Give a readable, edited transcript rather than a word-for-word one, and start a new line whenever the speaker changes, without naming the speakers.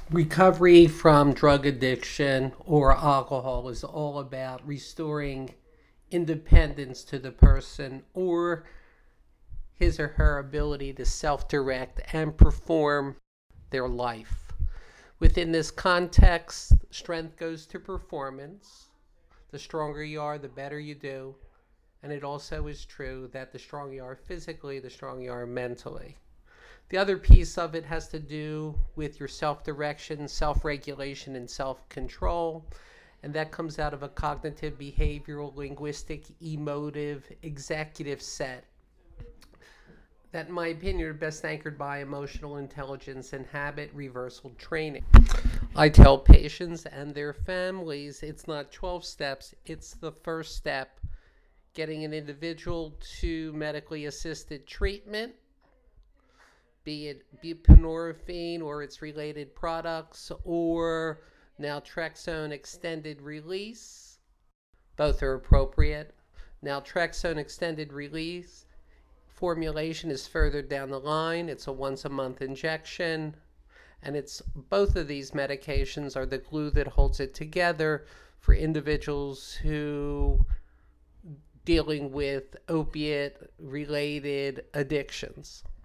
Recovery from drug addiction or alcohol is all about restoring independence to the person or his or her ability to self direct and perform their life. Within this context, strength goes to performance. The stronger you are, the better you do. And it also is true that the stronger you are physically, the stronger you are mentally. The other piece of it has to do with your self direction, self regulation, and self control. And that comes out of a cognitive, behavioral, linguistic, emotive, executive set that, in my opinion, are best anchored by emotional intelligence and habit reversal training. I tell patients and their families it's not 12 steps, it's the first step, getting an individual to medically assisted treatment, be it buprenorphine or its related products, or naltrexone extended release. Both are appropriate. Naltrexone extended release formulation is further down the line. It's a once a month injection. And it's both of these medications are the glue that holds it together for individuals who dealing with opiate related addictions.